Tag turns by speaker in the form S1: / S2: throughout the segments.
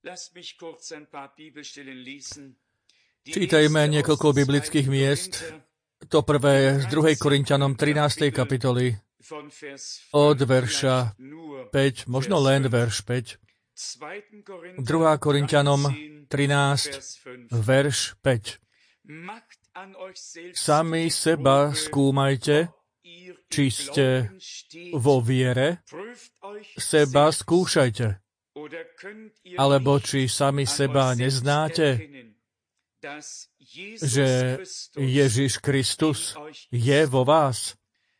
S1: Čítajme niekoľko biblických miest. To prvé z 2. Korinťanom 13. kapitoly od verša 5, možno len verš 5. 2. Korinťanom 13, verš 5. Sami seba skúmajte, či ste vo viere, seba skúšajte. Alebo či sami seba neznáte, že Ježiš Kristus je vo vás.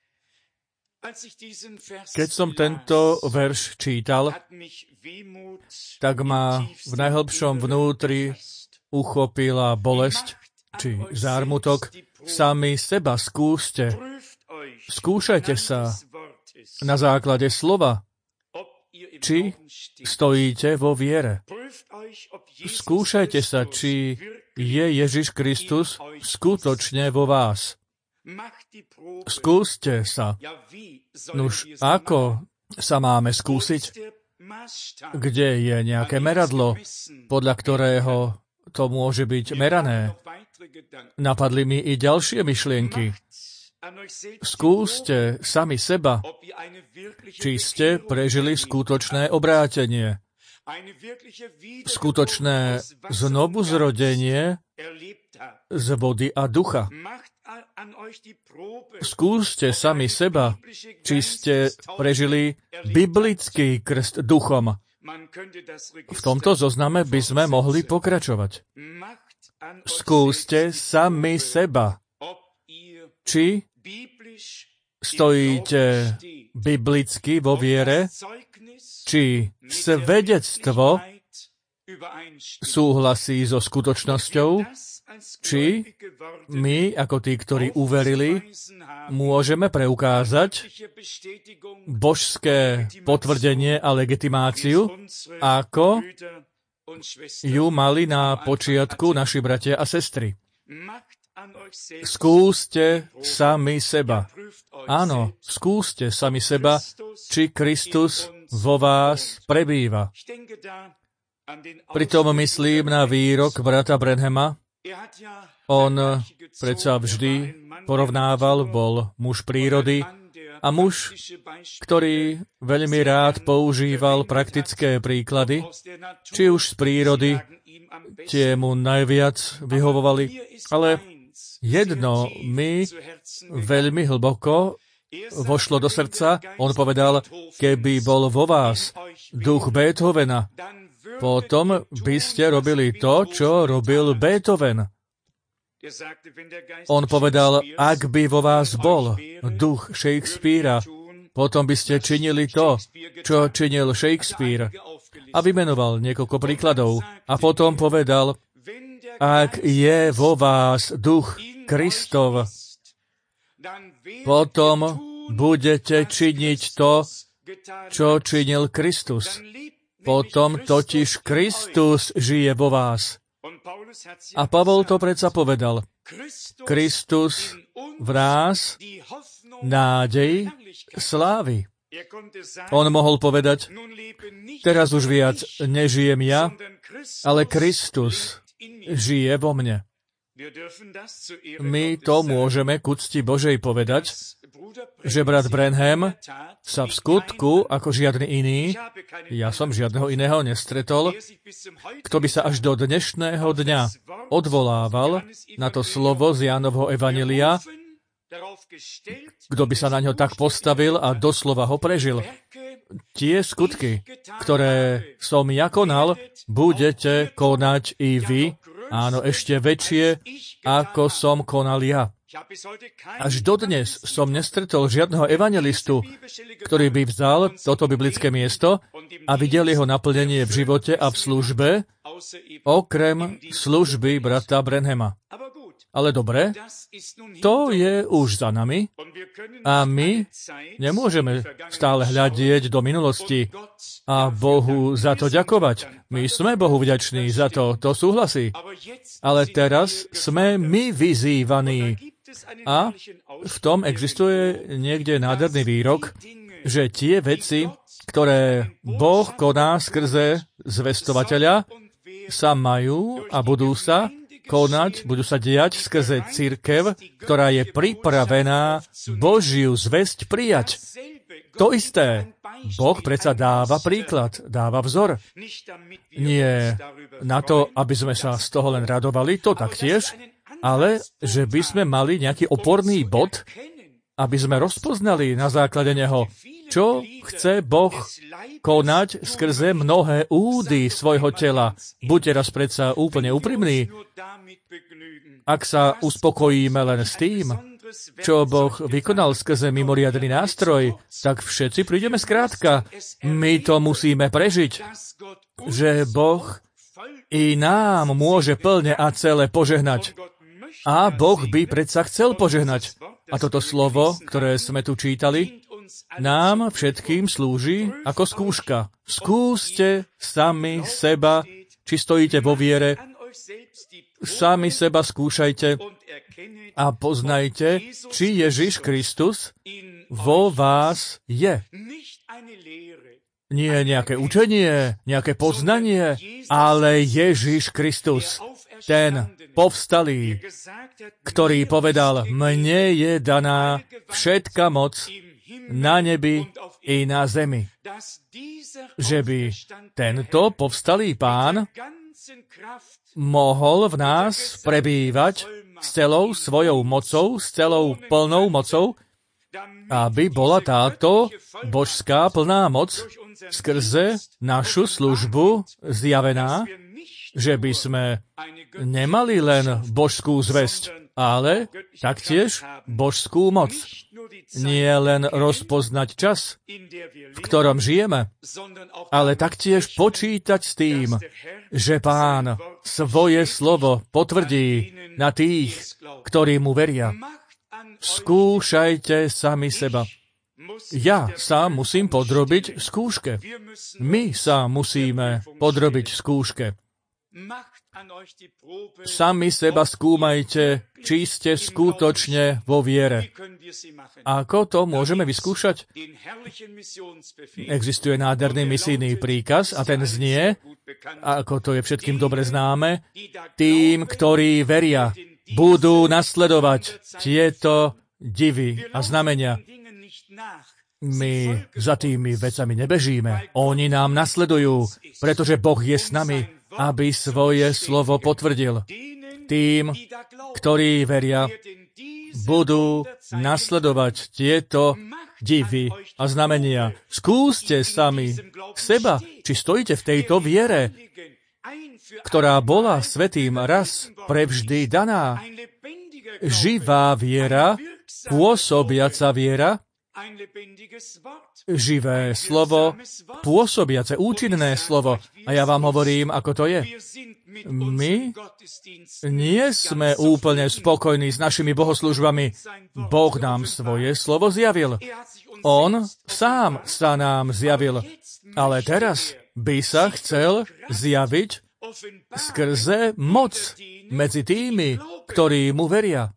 S1: Keď som tento verš čítal, tak ma v najhlbšom vnútri uchopila bolesť, či zármutok. Sami seba skúste. Skúšajte sa na základe slova, či stojíte vo viere. Skúšajte sa, či je Ježiš Kristus skutočne vo vás. Skúste sa. Nuž, ako sa máme skúsiť? Kde je nejaké meradlo, podľa ktorého to môže byť merané? Napadli mi i ďalšie myšlienky. Skúste sami seba, či ste prežili skutočné obrátenie, skutočné znovuzrodenie z vody a ducha. Skúste sami seba, či ste prežili biblický krst duchom. V tomto zozname by sme mohli pokračovať. Skúste sami seba, či stojíte biblicky vo viere, či svedectvo súhlasí so skutočnosťou, či my, ako tí, ktorí uverili, môžeme preukázať božské potvrdenie a legitimáciu, ako ju mali na počiatku naši bratia a sestry. Skúste sami seba. Áno, skúste sami seba, či Kristus vo vás prebýva. Pritom myslím na výrok brata Branhama. On predsa vždy porovnával, bol muž prírody a muž, ktorý veľmi rád používal praktické príklady, či už z prírody, tie mu najviac vyhovovali, ale jedno mi veľmi hlboko vošlo do srdca. On povedal, keby bol vo vás duch Beethovena, potom by ste robili to, čo robil Beethoven. On povedal, ak by vo vás bol duch Shakespearea, potom by ste činili to, čo činil Shakespeare. A vymenoval niekoľko príkladov. A potom povedal, ak je vo vás duch Kristov, potom budete činiť to, čo činil Kristus. Potom totiž Kristus žije vo vás. A Pavol to predsa povedal. Kristus v nás, nádej slávy. On mohol povedať, teraz už viac nežijem ja, ale Kristus žije vo mne. My to môžeme k úcti Božej povedať, že brat Branham sa v skutku, ako žiadny iný, ja som žiadneho iného nestretol, kto by sa až do dnešného dňa odvolával na to slovo z Jánovho evanjelia, kto by sa na ňo tak postavil a doslova ho prežil. Tie skutky, ktoré som ja konal, budete konať i vy, áno, ešte väčšie, ako som konal ja. Až dodnes som nestretol žiadneho evanjelistu, ktorý by vzal toto biblické miesto a videl jeho naplnenie v živote a v službe, okrem služby brata Branhama. Ale dobre, to je už za nami a my nemôžeme stále hľadieť do minulosti a Bohu za to ďakovať. My sme Bohu vďační za to súhlasí. Ale teraz sme my vyzývaní. A v tom existuje niekde nádherný výrok, že tie veci, ktoré Boh koná skrze zvestovateľa, sa majú a budú sa konať, budú sa diať skrze cirkev, ktorá je pripravená Božiu zvesť prijať. To isté. Boh predsa dáva príklad, dáva vzor. Nie na to, aby sme sa z toho len radovali, to taktiež, ale že by sme mali nejaký oporný bod, aby sme rozpoznali na základe neho, čo chce Boh konať skrze mnohé údy svojho tela. Buďte raz predsa úplne úprimní. Ak sa uspokojíme len s tým, čo Boh vykonal skrze mimoriadny nástroj, tak všetci prídeme skrátka. My to musíme prežiť, že Boh i nám môže plne a celé požehnať. A Boh by predsa chcel požehnať. A toto slovo, ktoré sme tu čítali, nám všetkým slúži ako skúška. Skúste sami seba, či stojíte vo viere, sami seba skúšajte a poznajte, či Ježiš Kristus vo vás je. Nie nejaké učenie, nejaké poznanie, ale Ježiš Kristus, ten povstalý, ktorý povedal, mne je daná všetka moc na nebi i na zemi. Že by tento povstalý Pán mohol v nás prebývať s celou svojou mocou, s celou plnou mocou, aby bola táto božská plná moc skrze našu službu zjavená, že by sme nemali len božskú zvesť, ale taktiež božskú moc. Nie len rozpoznať čas, v ktorom žijeme, ale taktiež počítať s tým, že Pán svoje slovo potvrdí na tých, ktorí mu veria. Skúšajte sami seba. Ja sa musím podrobiť skúške. My sa musíme podrobiť skúške. Sami seba skúmajte, či ste skutočne vo viere. Ako to môžeme vyskúšať? Existuje nádherný misijný príkaz a ten znie, ako to je všetkým dobre známe, tým, ktorí veria, budú nasledovať tieto divy a znamenia. My za tými vecami nebežíme. Oni nám nasledujú, pretože Boh je s nami, aby svoje slovo potvrdil. Tým, ktorí veria, budú nasledovať tieto divy a znamenia. Skúste sami seba, či stojíte v tejto viere, ktorá bola svätým raz prevždy daná. Živá viera, pôsobiaca viera, živé slovo, pôsobiace, účinné slovo. A ja vám hovorím, ako to je. My nie sme úplne spokojní s našimi bohoslužbami. Boh nám svoje slovo zjavil. On sám sa nám zjavil. Ale teraz by sa chcel zjaviť skrze moc medzi tými, ktorí mu veria.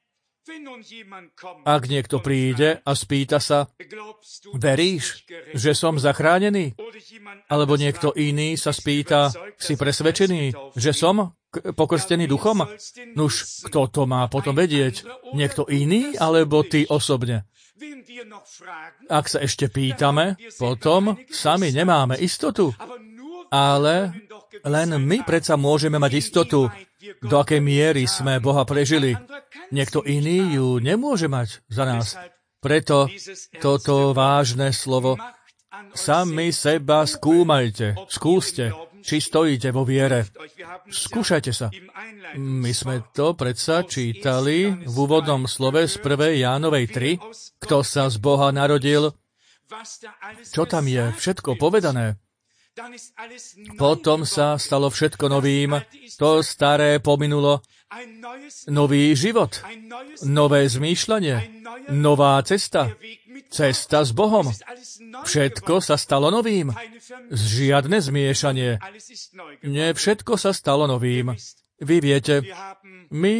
S1: Ak niekto príde a spýta sa, veríš, že som zachránený? Alebo niekto iný sa spýta, si presvedčený, že som pokrstený duchom? Nuž, kto to má potom vedieť? Niekto iný, alebo ty osobne? Ak sa ešte pýtame, potom sami nemáme istotu. Ale len my predsa môžeme mať istotu, do akej miery sme Boha prežili. Niekto iný ju nemôže mať za nás. Preto toto vážne slovo, sami seba skúmajte, skúste, či stojíte vo viere. Skúšajte sa. My sme to predsa čítali v úvodnom slove z 1. Jánovej 3, kto sa z Boha narodil, čo tam je všetko povedané. Potom sa stalo všetko novým, to staré pominulo, nový život, nové zmýšľanie, nová cesta, cesta s Bohom. Všetko sa stalo novým. Žiadne zmiešanie. Nie všetko sa stalo novým. Vy viete, my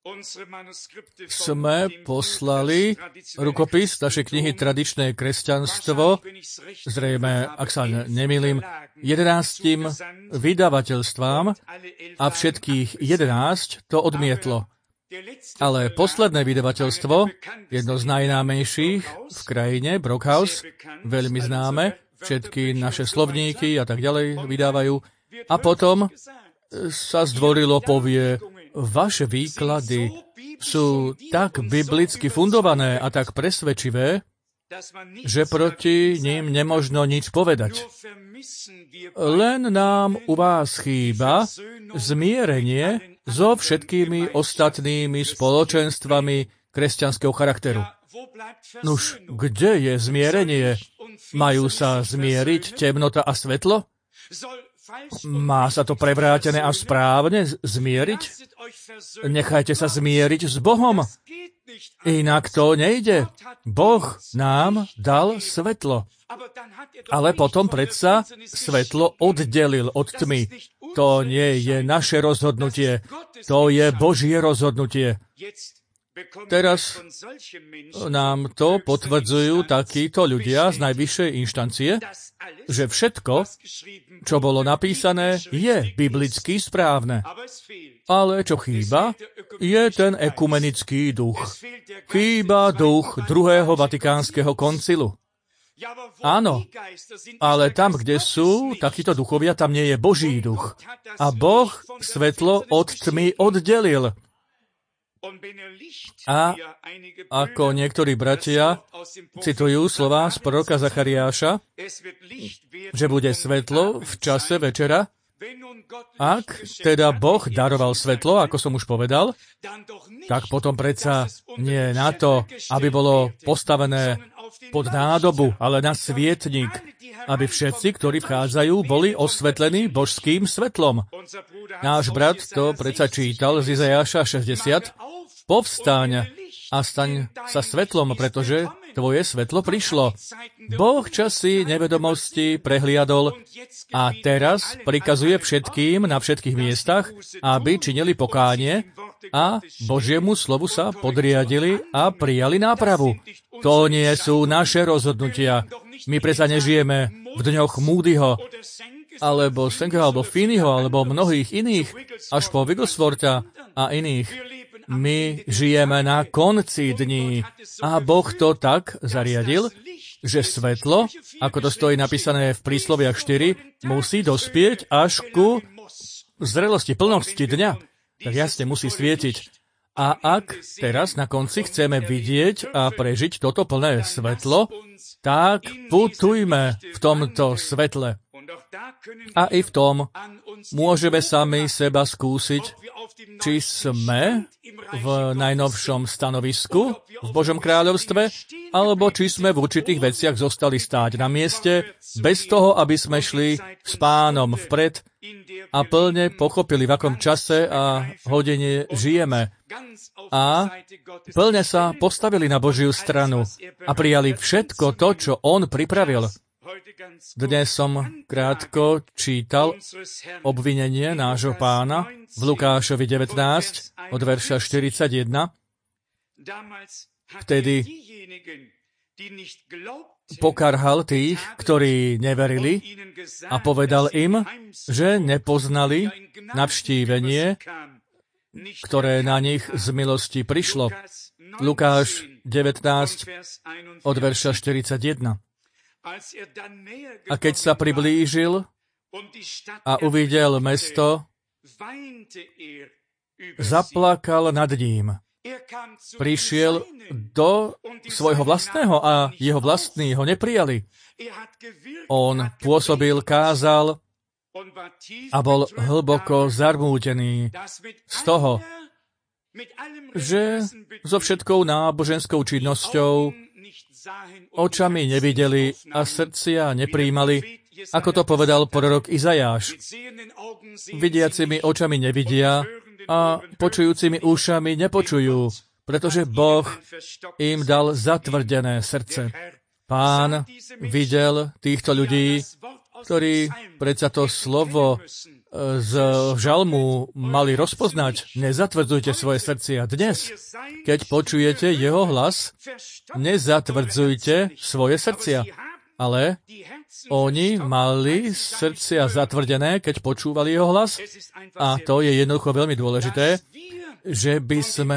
S1: sme poslali rukopis našej knihy Tradičné kresťanstvo, zrejme, ak sa nemýlim, 11 vydavateľstvám a všetkých 11 to odmietlo. Ale posledné vydavateľstvo, jedno z najnámejších v krajine, Brockhaus, veľmi známe, všetky naše slovníky a tak ďalej vydávajú. A potom sa zdvorilo povie, vaše výklady sú tak biblicky fundované a tak presvedčivé, že proti ním nemožno nič povedať. Len nám u vás chýba zmierenie so všetkými ostatnými spoločenstvami kresťanského charakteru. Nuž, kde je zmierenie? Majú sa zmieriť temnota a svetlo? Má sa to prevrátené a správne zmieriť? Nechajte sa zmieriť s Bohom. Inak to nejde. Boh nám dal svetlo. Ale potom predsa svetlo oddelil od tmy. To nie je naše rozhodnutie. To je Božie rozhodnutie. Teraz nám to potvrdzujú takíto ľudia z najvyššej inštancie, že všetko, čo bolo napísané, je biblicky správne. Ale čo chýba, je ten ekumenický duch. Chýba duch druhého Vatikánskeho koncilu. Áno, ale tam, kde sú takíto duchovia, tam nie je Boží duch. A Boh svetlo od tmy oddelil. A ako niektorí bratia citujú slová z proroka Zachariáša, že bude svetlo v čase večera, ak teda Boh daroval svetlo, ako som už povedal, tak potom predsa nie na to, aby bolo postavené pod nádobu, ale na svietnik, aby všetci, ktorí vchádzajú, boli osvetlení božským svetlom. Náš brat to predsa čítal z Izajáša 60. Povstaň a staň sa svetlom, pretože tvoje svetlo prišlo. Boh časy nevedomosti prehliadol a teraz prikazuje všetkým na všetkých miestach, aby činili pokánie a Božiemu slovu sa podriadili a prijali nápravu. To nie sú naše rozhodnutia. My predsa nežijeme v dňoch Moodyho, alebo Senkeho, alebo Finneyho, alebo mnohých iných, až po Wiggleswortha a iných. My žijeme na konci dní a Boh to tak zariadil, že svetlo, ako to stojí napísané v prísloviach 4, musí dospieť až ku zrelosti, plnosti dňa. Tak jasne musí svietiť. A ak teraz na konci chceme vidieť a prežiť toto plné svetlo, tak putujme v tomto svetle. A i v tom môžeme sami seba skúsiť, či sme v najnovšom stanovisku v Božom kráľovstve, alebo či sme v určitých veciach zostali stáť na mieste, bez toho, aby sme šli s Pánom vpred a plne pochopili, v akom čase a hodine žijeme. A plne sa postavili na Božiu stranu a prijali všetko to, čo On pripravil. Dnes som krátko čítal obvinenie nášho Pána v Lukášovi 19 od verša 41. Vtedy pokarhal tých, ktorí neverili a povedal im, že nepoznali navštívenie, ktoré na nich z milosti prišlo. Lukáš 19 od verša 41. A keď sa priblížil a uvidel mesto, zaplakal nad ním. Prišiel do svojho vlastného a jeho vlastní ho neprijali. On pôsobil, kázal a bol hlboko zarmútený z toho, že so všetkou náboženskou činnosťou očami nevideli a srdcia nepríjmali, ako to povedal prorok Izajáš. Vidiacimi očami nevidia a počujúcimi ušami nepočujú, pretože Boh im dal zatvrdené srdce. Pán videl týchto ľudí, ktorí predsa to slovo z žalmu mali rozpoznať. Nezatvrdzujte svoje srdcia. Dnes, keď počujete jeho hlas, nezatvrdzujte svoje srdcia. Ale oni mali srdcia zatvrdené, keď počúvali jeho hlas. A to je jednoducho veľmi dôležité, že by sme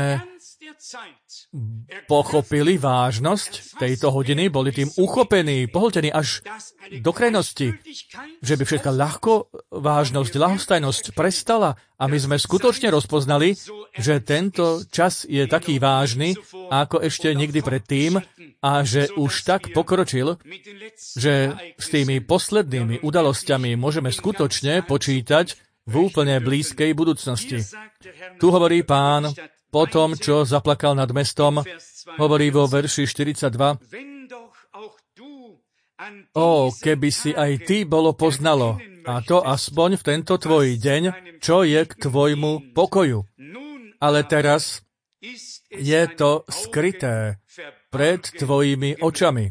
S1: pochopili vážnosť tejto hodiny, boli tým uchopení, pohltení až do krajnosti, že by všetká ľahkovážnosť, ľahostajnosť prestala a my sme skutočne rozpoznali, že tento čas je taký vážny, ako ešte nikdy predtým a že už tak pokročil, že s tými poslednými udalosťami môžeme skutočne počítať v úplne blízkej budúcnosti. Tu hovorí Pán, po tom, čo zaplakal nad mestom, hovorí vo verši 42, keby si aj ty bolo poznalo, a to aspoň v tento tvoj deň, čo je k tvojmu pokoju. Ale teraz je to skryté pred tvojimi očami.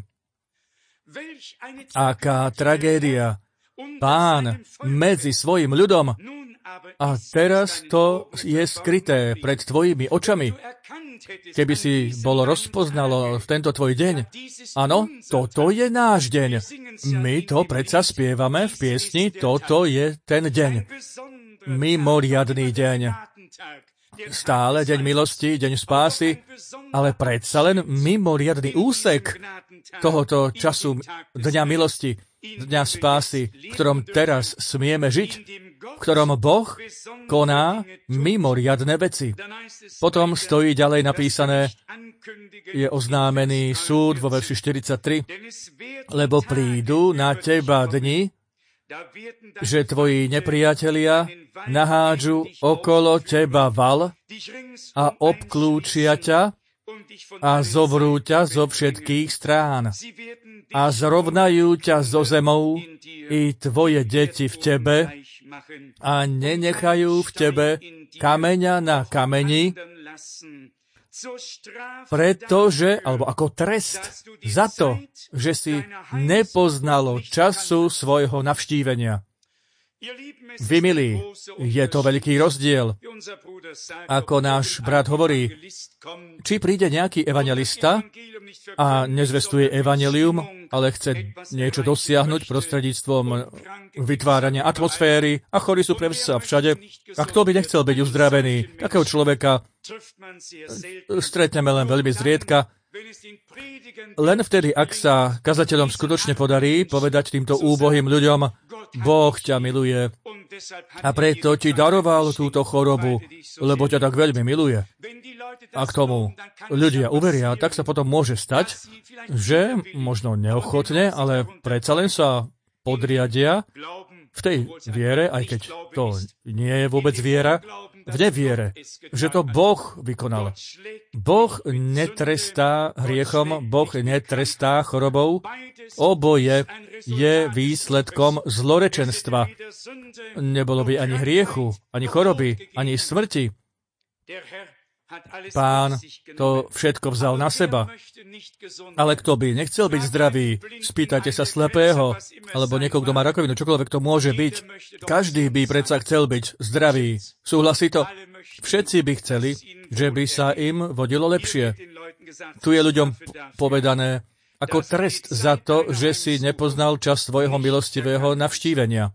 S1: Aká tragédia. Pán medzi svojim ľudom. A teraz to je skryté pred tvojimi očami. Keby si bolo rozpoznalo v tento tvoj deň. Áno, toto je náš deň. My to predsa spievame v piesni, toto je ten deň. Mimoriadny deň. Stále deň milosti, deň spásy, ale predsa len mimoriadny úsek tohoto času dňa milosti, dňa spásy, v ktorom teraz smieme žiť, v ktorom Boh koná mimoriadne veci. Potom stojí ďalej napísané, je oznámený súd vo verši 43, lebo prídu na teba dni, že tvoji nepriatelia nahádžu okolo teba val a obklúčia ťa a zovrú ťa zo všetkých strán a zrovnajú ťa zo zemou i tvoje deti v tebe a nenechajú v tebe kameňa na kameni, pretože, alebo ako trest za to, že si nepoznalo času svojho navštívenia. Vy, milí, je to veľký rozdiel. Ako náš brat hovorí, či príde nejaký evanjelista a nezvestuje evanjelium, ale chce niečo dosiahnuť prostredníctvom vytvárania atmosféry a chorí sú pre sa všade. A kto by nechcel byť uzdravený? Takého človeka stretneme len veľmi zriedka. Len vtedy, ak sa kazateľom skutočne podarí povedať týmto úbohým ľuďom, Boh ťa miluje a preto ti daroval túto chorobu, lebo ťa tak veľmi miluje. A k tomu ľudia uveria, tak sa potom môže stať, že možno neochotne, ale predsa len sa podriadia v tej viere, aj keď to nie je vôbec viera, v neviere, že to Boh vykonal. Boh netrestá hriechom, Boh netrestá chorobou. Oboje je výsledkom zlorečenstva. Nebolo by ani hriechu, ani choroby, ani smrti. Pán to všetko vzal na seba. Ale kto by nechcel byť zdravý? Spýtajte sa slepého, alebo niekoho, kto má rakovinu, čokoľvek to môže byť. Každý by predsa chcel byť zdravý. Súhlasí to? Všetci by chceli, že by sa im vodilo lepšie. Tu je ľuďom povedané ako trest za to, že si nepoznal čas svojho milostivého navštívenia.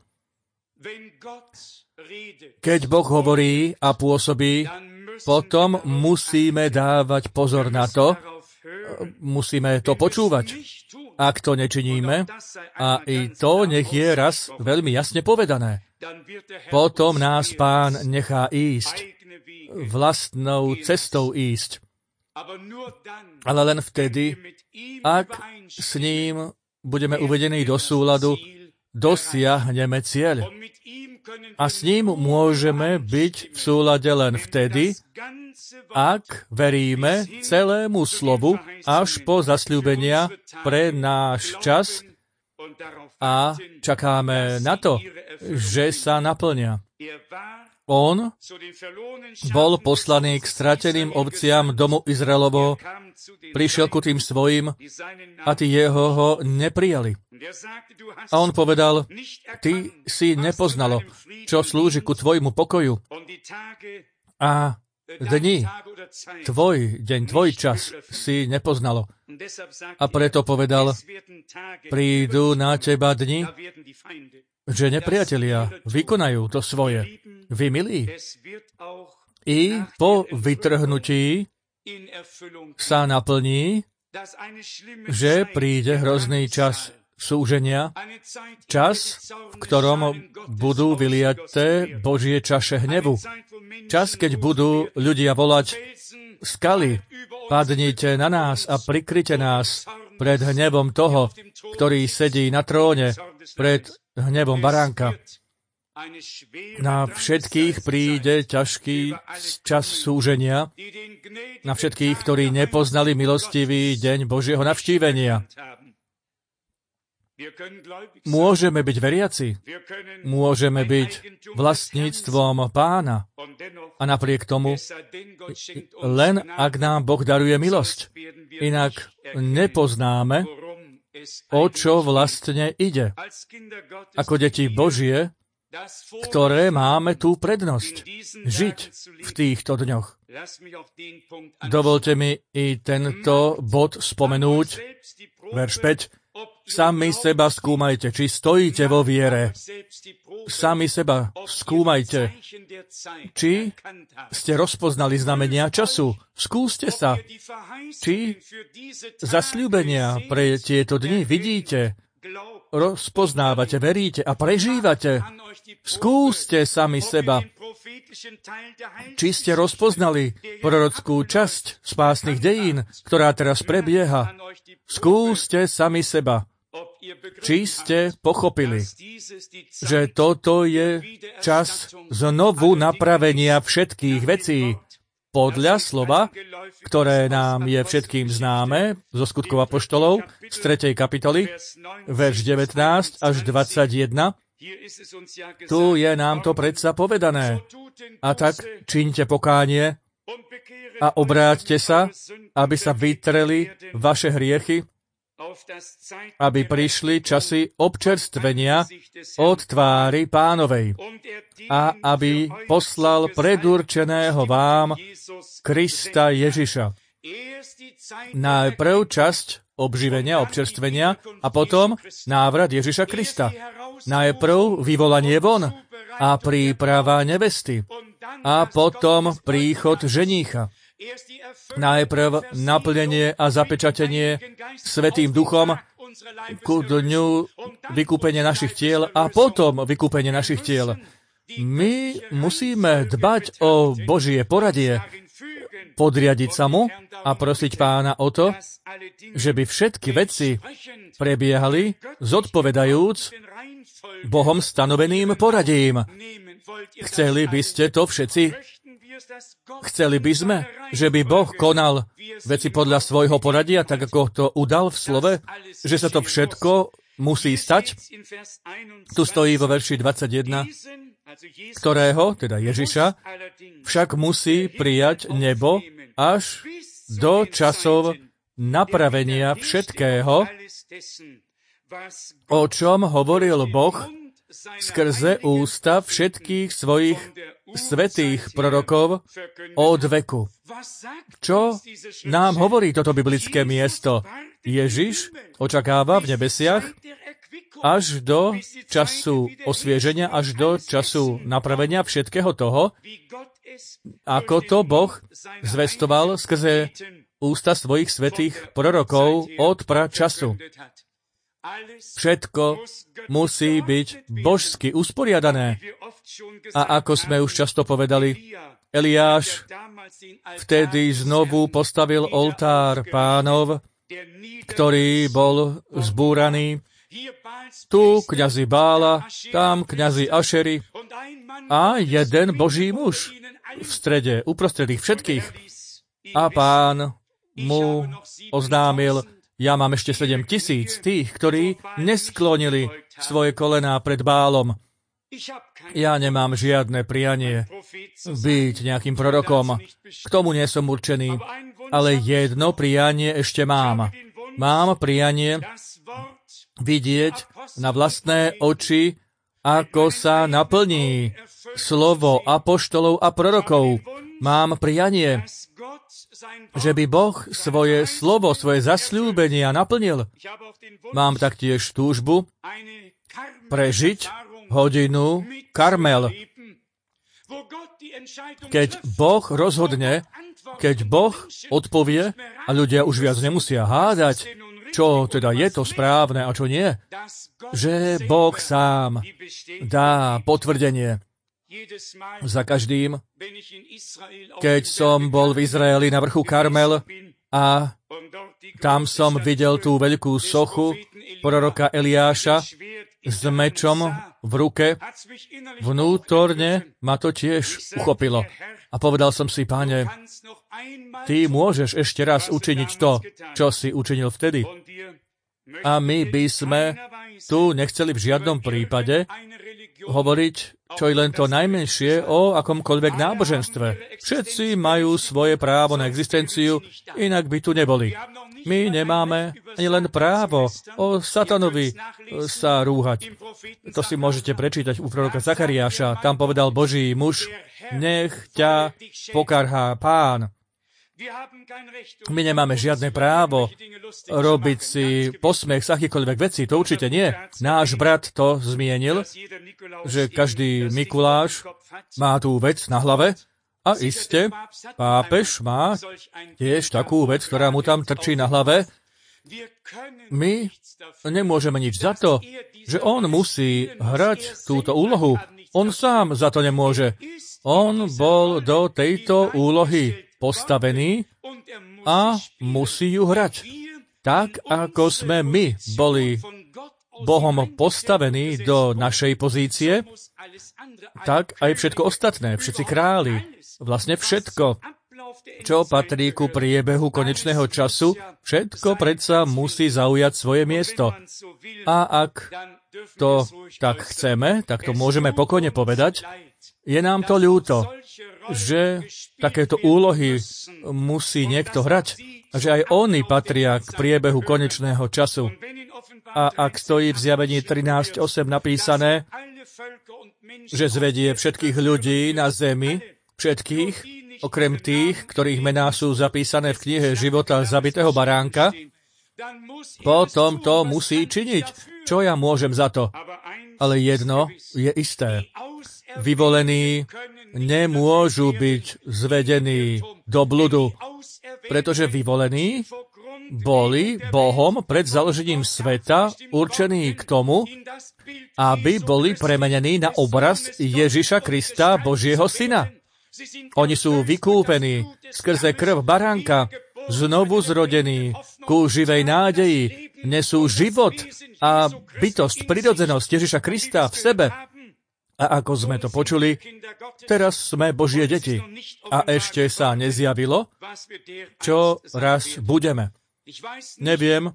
S1: Keď Boh hovorí a pôsobí, potom musíme dávať pozor na to, musíme to počúvať. Ak to nečiníme, a i to nech je raz veľmi jasne povedané, potom nás Pán nechá ísť, vlastnou cestou ísť. Ale len vtedy, ak s ním budeme uvedení do súladu, dosiahneme cieľ. A s ním môžeme byť v súlade len vtedy, ak veríme celému slovu až po zasľúbenia pre náš čas a čakáme na to, že sa naplnia. On bol poslaný k strateným ovciam domu Izraelovo, prišiel ku tým svojim a tí jeho ho neprijali. A on povedal, ty si nepoznalo, čo slúži ku tvojmu pokoju. A dni, tvoj deň, tvoj čas si nepoznalo. A preto povedal, prídu na teba dni, že nepriatelia vykonajú to svoje. Vy milí. I po vytrhnutí sa naplní, že príde hrozný čas súženia, čas, v ktorom budú vyliaté Božie čaše hnevu. Čas, keď budú ľudia volať, skaly, padnite na nás a prikryte nás pred hnevom toho, ktorý sedí na tróne, pred hnevom baránka. Na všetkých príde ťažký čas súženia, na všetkých, ktorí nepoznali milostivý deň Božieho navštívenia. Môžeme byť veriaci, môžeme byť vlastníctvom Pána a napriek tomu, len ak nám Boh daruje milosť, inak nepoznáme, o čo vlastne ide. Ako deti Božie, ktoré máme tú prednosť žiť v týchto dňoch. Dovolte mi i tento bod spomenúť, verš 5. Sami seba skúmajte, či stojíte vo viere. Sami seba skúmajte, či ste rozpoznali znamenia času. Skúste sa, či zasľúbenia pre tieto dni vidíte, rozpoznávate, veríte a prežívate. Skúste sami seba, či ste rozpoznali prorockú časť spásnych dejín, ktorá teraz prebieha. Skúste sami seba, či ste pochopili, že toto je čas znovu napravenia všetkých vecí podľa slova, ktoré nám je všetkým známe zo Skutkov apoštolov z 3. kapitoly, verš 19 až 21. Tu je nám to predsa povedané. A tak čiňte pokánie a obráťte sa, aby sa vytreli vaše hriechy, aby prišli časy občerstvenia od tvári Pánovej a aby poslal predurčeného vám Krista Ježiša. Najprv časť obživenia, občerstvenia a potom návrat Ježiša Krista. Najprv vyvolanie von a príprava nevesty a potom príchod ženícha. Najprv naplnenie a zapečatenie Svätým Duchom ku dňu vykúpenia našich tiel a potom vykúpenie našich tiel. My musíme dbať o Božie poradie, podriadiť sa mu a prosiť Pána o to, že by všetky veci prebiehali zodpovedajúc Bohom stanoveným poradím. Chceli by ste to všetci? Chceli by sme, že by Boh konal veci podľa svojho poradia, tak ako to udal v slove, že sa to všetko musí stať? Tu stojí vo verši 21, ktorého, teda Ježiša, však musí prijať nebo až do časov napravenia všetkého, o čom hovoril Boh skrze ústa všetkých svojich svätých prorokov od veku. Čo nám hovorí toto biblické miesto? Ježiš očakáva v nebesiach až do času osvieženia, až do času napravenia všetkého toho, ako to Boh zvestoval skrze ústa svojich svätých prorokov od pračasu. Všetko musí byť božsky usporiadané. A ako sme už často povedali, Eliáš vtedy znovu postavil oltár Pánov, ktorý bol zbúraný. Tu kňazi Bála, tam kňazi Ašery a jeden Boží muž v strede, uprostred ich všetkých. A Pán mu oznámil, ja mám ešte 7 000 tých, ktorí nesklonili svoje kolená pred Bálom. Ja nemám žiadne prianie byť nejakým prorokom. K tomu nie som určený. Ale jedno prianie ešte mám. Mám prianie vidieť na vlastné oči, ako sa naplní slovo apoštolov a prorokov. Mám prianie, že by Boh svoje slovo, svoje zasľúbenia naplnil. Mám taktiež túžbu prežiť hodinu Karmel. Keď Boh rozhodne, keď Boh odpovie a ľudia už viac nemusia hádať, čo teda je to správne a čo nie, že Boh sám dá potvrdenie. Za každým, keď som bol v Izraeli na vrchu Karmel a tam som videl tú veľkú sochu proroka Eliáša s mečom v ruke, vnútorne ma to tiež uchopilo. A povedal som si, Pane, Ty môžeš ešte raz učiniť to, čo si učinil vtedy. A my by sme tu nechceli v žiadnom prípade hovoriť čo i len to najmenšie o akomkoľvek náboženstve. Všetci majú svoje právo na existenciu, inak by tu neboli. My nemáme ani len právo o satanovi sa rúhať. To si môžete prečítať u proroka Zachariáša. Tam povedal Boží muž, nech ťa pokarhá Pán. My nemáme žiadne právo robiť si posmech z akýkoľvek veci, to určite nie. Náš brat to zmienil, že každý Mikuláš má tú vec na hlave a iste pápež má tiež takú vec, ktorá mu tam trčí na hlave. My nemôžeme nič za to, že on musí hrať túto úlohu. On sám za to nemôže. On bol do tejto úlohy postavený a musí ju hrať. Tak, ako sme my boli Bohom postavení do našej pozície, tak aj všetko ostatné, všetci králi, vlastne všetko, čo patrí ku priebehu konečného času, všetko predsa musí zaujať svoje miesto. A ak to tak chceme, tak to môžeme pokojne povedať, je nám to ľúto, že takéto úlohy musí niekto hrať a že aj oni patria k priebehu konečného času. A ak stojí v Zjavení 13.8 napísané, že zvedie všetkých ľudí na zemi, všetkých, okrem tých, ktorých mená sú zapísané v knihe života zabitého baránka, potom to musí činiť. Čo ja môžem za to? Ale jedno je isté. Vyvolení nemôžu byť zvedení do bludu, pretože vyvolení boli Bohom pred založením sveta určení k tomu, aby boli premenení na obraz Ježiša Krista, Božieho Syna. Oni sú vykúpení skrze krv baránka, znovu zrodení ku živej nádeji, nesú život a bytosť, prirodzenosť Ježiša Krista v sebe. A ako sme to počuli, teraz sme Božie deti. A ešte sa nezjavilo, čo raz budeme. Neviem,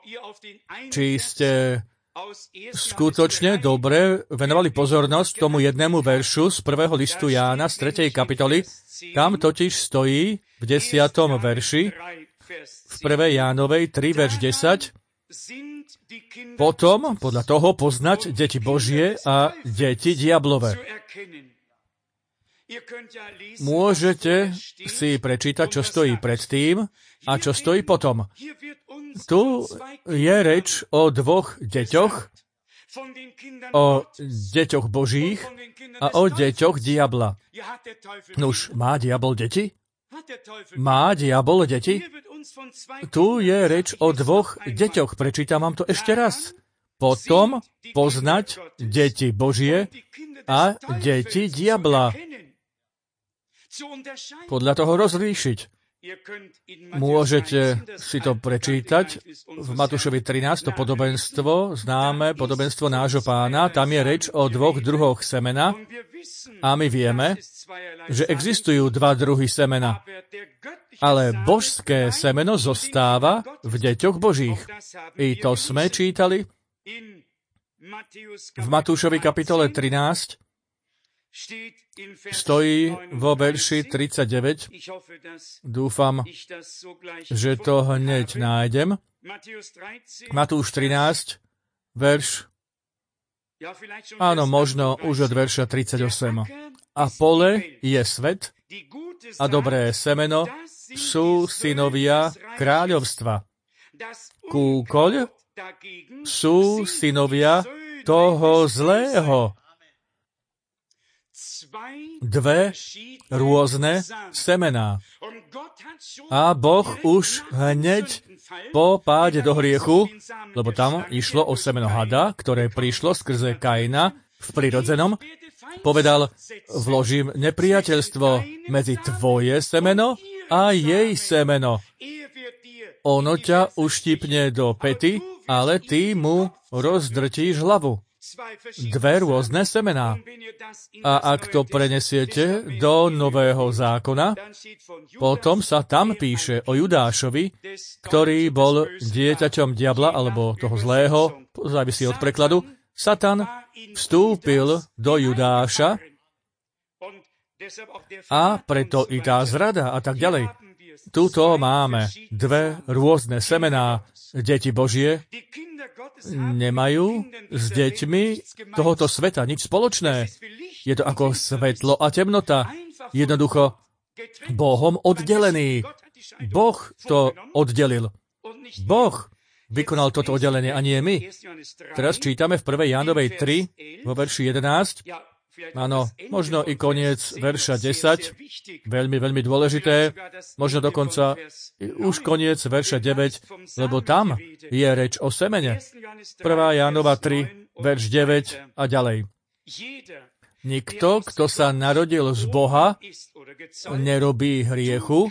S1: či ste skutočne dobre venovali pozornosť tomu jednému veršu z 1. listu Jána z 3. kapitoly. Tam totiž stojí v 10. verši v 1. Jánovej 3, verš 10. Potom, podľa toho, poznať deti Božie a deti diablové. Môžete si prečítať, čo stojí predtým a čo stojí potom. Tu je reč o dvoch deťoch, o deťoch Božích a o deťoch diabla. Nuž, má diabol deti? Má diabol deti? Tu je reč o dvoch deťoch. Prečítam vám to ešte raz. Potom poznať deti Božie a deti diabla. Podľa toho rozlíšiť. Môžete si to prečítať v Matúšovi 13, to podobenstvo, známe podobenstvo nášho Pána. Tam je reč o dvoch druhoch semena a my vieme, že existujú dva druhy semena. Ale božské semeno zostáva v deťoch Božích. I to sme čítali v Matúšovi kapitole 13, stojí vo verši 39. Dúfam, že to hneď nájdem. Matúš 13, verš, áno, možno už od verša 38. A pole je svet a dobré semeno sú synovia kráľovstva. Kúkoľ sú synovia toho zlého. Dve rôzne semená. A Boh už hneď po páde do hriechu, lebo tam išlo o semeno hada, ktoré prišlo skrze Kaina v prirodzenom, povedal, vložím nepriateľstvo medzi tvoje semeno a jej semeno. Ono ťa uštipne do pety, ale ty mu rozdrtíš hlavu. Dve rôzne semená. A ak to prenesiete do Nového zákona, potom sa tam píše o Judášovi, ktorý bol dieťaťom diabla, alebo toho zlého, závisí od prekladu. Satan vstúpil do Judáša a preto i tá zrada a tak ďalej. Tuto máme dve rôzne semená. Deti Božie nemajú s deťmi tohoto sveta nič spoločné. Je to ako svetlo a temnota. Jednoducho Bohom oddelený. Boh to oddelil. Boh vykonal toto oddelenie a nie my. Teraz čítame v 1. Jánovej 3, vo verši 11. Áno, možno i koniec verša 10, veľmi, veľmi dôležité, možno dokonca už koniec verša 9, lebo tam je reč o semene. 1. Jánova 3, verš 9 a ďalej. Nikto, kto sa narodil z Boha, nerobí hriechu,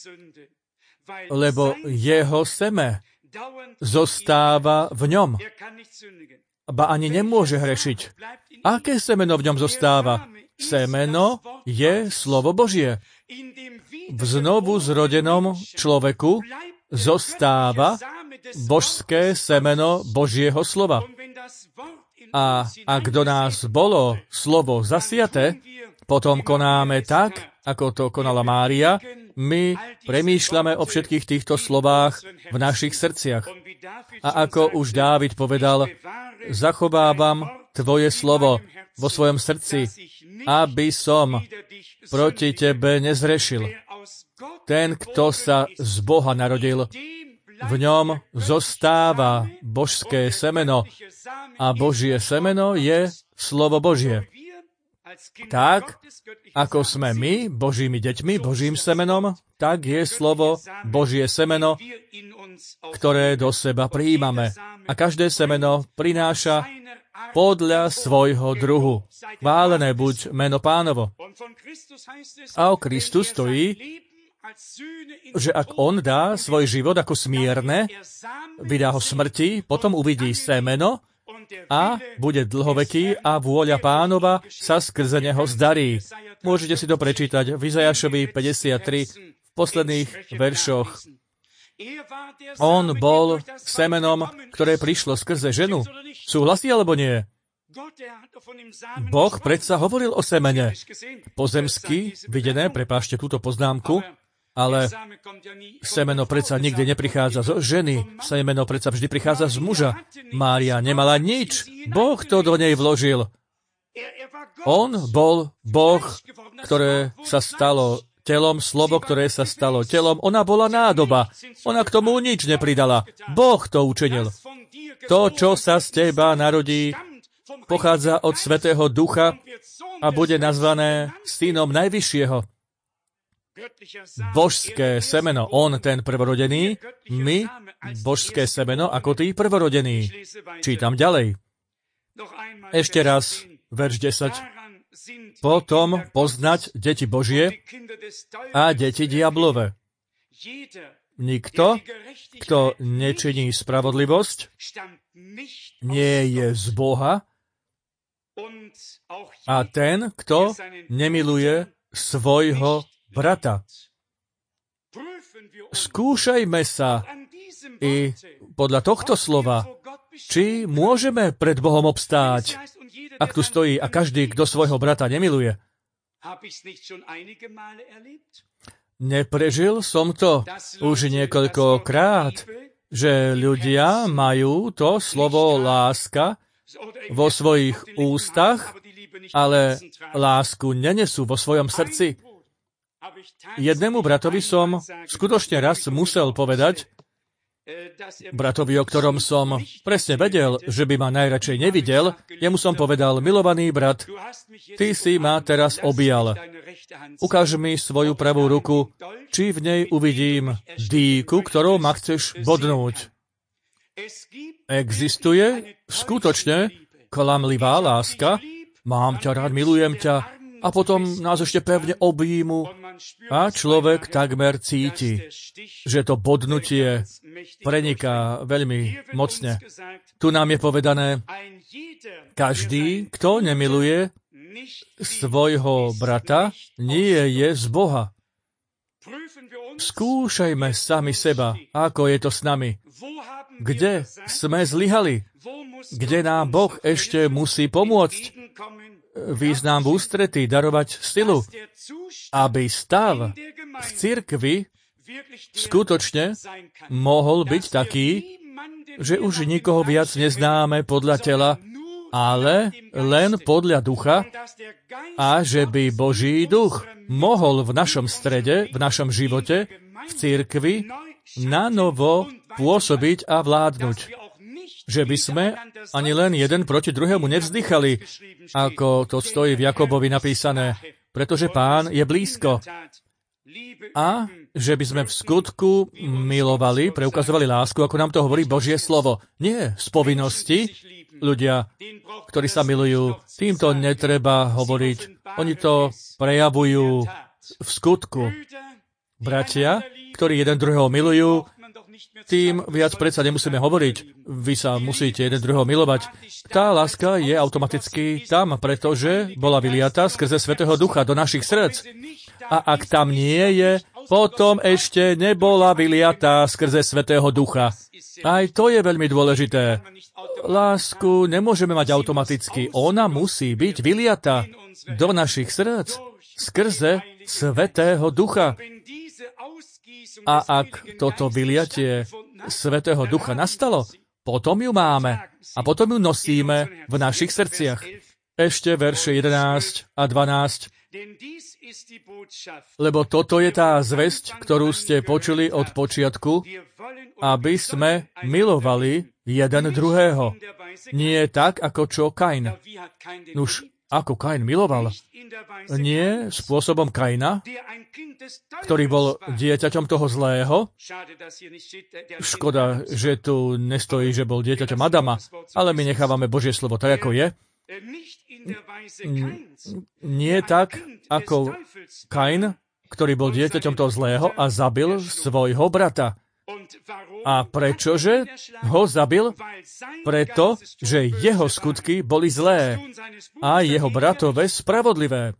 S1: lebo jeho seme zostáva v ňom. Ba ani nemôže hrešiť. Aké semeno v ňom zostáva? Semeno je slovo Božie. V znovu zrodenom človeku zostáva božské semeno Božieho slova. A ak do nás bolo slovo zasiaté, potom konáme tak, ako to konala Mária. My premýšľame o všetkých týchto slovách v našich srdciach. A ako už Dávid povedal, zachovávam tvoje slovo vo svojom srdci, aby som proti tebe nezrešil. Ten, kto sa z Boha narodil, v ňom zostáva božské semeno a Božie semeno je slovo Božie. Tak, ako sme my Božími deťmi, Božím semenom, tak je slovo Božie semeno, ktoré do seba prijímame. A každé semeno prináša podľa svojho druhu. Chválené buď meno Pánovo. A o Kristu stojí, že ak on dá svoj život ako smierne, vydá ho smrti, potom uvidí semeno a bude dlhoveký a vôľa Pánova sa skrze neho zdarí. Môžete si to prečítať v Izajašovi 53 v posledných veršoch. On bol semenom, ktoré prišlo skrze ženu. Súhlasí alebo nie? Boh predsa hovoril o semene. Pozemsky videné, prepášte túto poznámku, ale semeno predsa nikdy neprichádza zo ženy. Semeno predsa vždy prichádza z muža. Mária nemala nič. Boh to do nej vložil. On bol Boh, ktoré sa stalo telom, slovo, ktoré sa stalo telom. Ona bola nádoba. Ona k tomu nič nepridala. Boh to učinil. To, čo sa z teba narodí, pochádza od Svätého Ducha a bude nazvané synom Najvyššieho. Božské semeno, on ten prvorodený, my božské semeno ako tí prvorodený. Čítam ďalej. Ešte raz, verš 10. Potom poznať deti Božie a deti diablove. Nikto, kto nečiní spravodlivosť, nie je z Boha a ten, kto nemiluje svojho brata. Skúšajme sa i podľa tohto slova, či môžeme pred Bohom obstáť, ak tu stojí a každý, kto svojho brata nemiluje. Neprežil som to už niekoľkokrát, že ľudia majú to slovo láska vo svojich ústach, ale lásku nenesú vo svojom srdci. Jednému bratovi som skutočne raz musel povedať, bratovi, o ktorom som presne vedel, že by ma najradšej nevidel, jemu som povedal, milovaný brat, ty si ma teraz objal. Ukáž mi svoju pravú ruku, či v nej uvidím dýku, ktorou ma chceš bodnúť. Existuje skutočne klamlivá láska, mám ťa rád, milujem ťa, a potom nás ešte pevne objímu a človek takmer cíti, že to bodnutie preniká veľmi mocne. Tu nám je povedané, každý, kto nemiluje svojho brata, nie je z Boha. Skúšajme sami seba, ako je to s nami. Kde sme zlyhali? Kde nám Boh ešte musí pomôcť? Význam v ústretí, darovať silu, aby stav v cirkvi skutočne mohol byť taký, že už nikoho viac neznáme podľa tela, ale len podľa ducha a že by Boží duch mohol v našom strede, v našom živote, v cirkvi nanovo pôsobiť a vládnuť. Že by sme ani len jeden proti druhému nevzdychali, ako to stojí v Jakobovi napísané, pretože Pán je blízko. A že by sme v skutku milovali, preukazovali lásku, ako nám to hovorí Božie slovo. Nie z povinnosti. Ľudia, ktorí sa milujú, týmto netreba hovoriť. Oni to prejavujú v skutku. Bratia, ktorí jeden druhého milujú, tým viac predsa nemusíme hovoriť. Vy sa musíte jeden druhého milovať. Tá láska je automaticky tam, pretože bola vyliatá skrze Svätého Ducha do našich srdc. A ak tam nie je, potom ešte nebola vyliatá skrze Svätého Ducha. Aj to je veľmi dôležité. Lásku nemôžeme mať automaticky. Ona musí byť vyliatá do našich srdc skrze Svätého Ducha. A ak toto vyliatie Svätého Ducha nastalo, potom ju máme a potom ju nosíme v našich srdciach. Ešte verše 11 a 12. Lebo toto je tá zvesť, ktorú ste počuli od počiatku, aby sme milovali jeden druhého. Nie tak, ako čo Kain. Nuž, ako Kain miloval? Nie spôsobom Kaina, ktorý bol dieťaťom toho zlého. Škoda, že tu nestojí, že bol dieťaťom Adama, ale my nechávame Božie slovo tak, ako je. Nie tak, ako Kain, ktorý bol dieťaťom toho zlého a zabil svojho brata. A prečože ho zabil? Preto, že jeho skutky boli zlé a jeho bratové spravodlivé.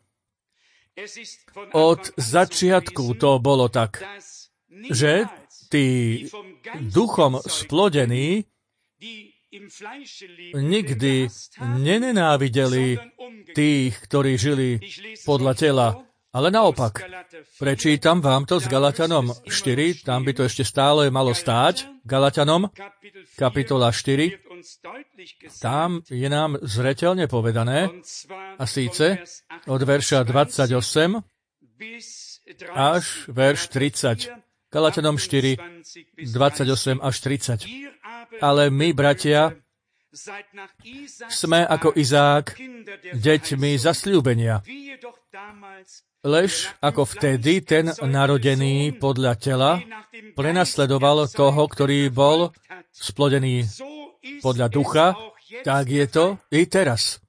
S1: Od začiatku to bolo tak, že tí duchom splodení nikdy nenenávideli tých, ktorí žili podľa tela, ale naopak. Prečítam vám to s Galatianom 4, tam by to ešte stále malo stáť. Galatianom, kapitola 4, tam je nám zreteľne povedané, a síce od verša 28 až verš 30. Galatianom 4, 28 až 30. Ale my, bratia, sme ako Izák deťmi zasľúbenia. Lež ako vtedy ten narodený podľa tela prenasledoval toho, ktorý bol splodený podľa ducha, tak je to i teraz.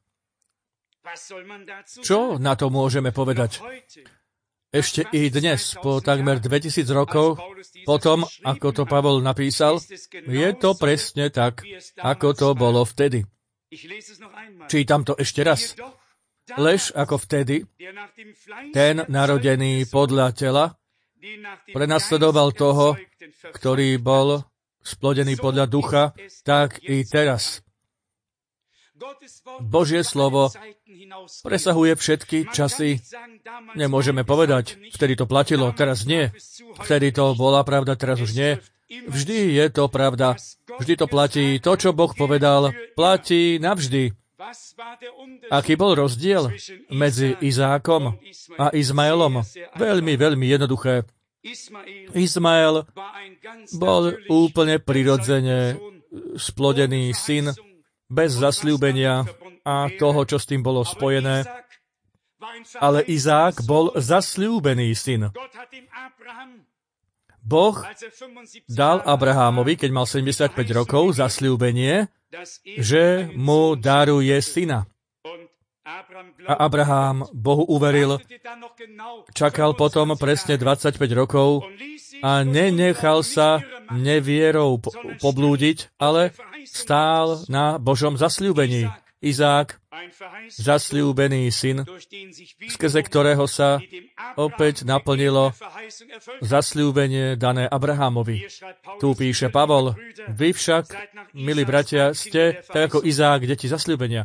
S1: Čo na to môžeme povedať? Ešte i dnes, po takmer 2000 rokov, potom, ako to Pavol napísal, je to presne tak, ako to bolo vtedy. Čítam to ešte raz. Lež ako vtedy, ten narodený podľa tela prenasledoval toho, ktorý bol splodený podľa ducha, tak i teraz. Božie slovo presahuje všetky časy. Nemôžeme povedať, vtedy to platilo, teraz nie. Vtedy to bola pravda, teraz už nie. Vždy je to pravda. Vždy to platí. To, čo Boh povedal, platí navždy. Aký bol rozdiel medzi Izákom a Izmaelom? Veľmi, veľmi jednoduché. Izmael bol úplne prirodzene splodený syn, bez zasľúbenia a toho, čo s tým bolo spojené. Ale Izák bol zasľúbený syn. Boh dal Abrahámovi, keď mal 75 rokov, zasľúbenie, že mu daruje syna. A Abrahám Bohu uveril, čakal potom presne 25 rokov a nenechal sa nevierou poblúdiť, ale stál na Božom zasľúbení. Izák, zasľúbený syn, skrze ktorého sa opäť naplnilo zasľúbenie dané Abrahámovi. Tu píše Pavol, vy však, milí bratia, ste, tak ako Izák, deti zasľúbenia.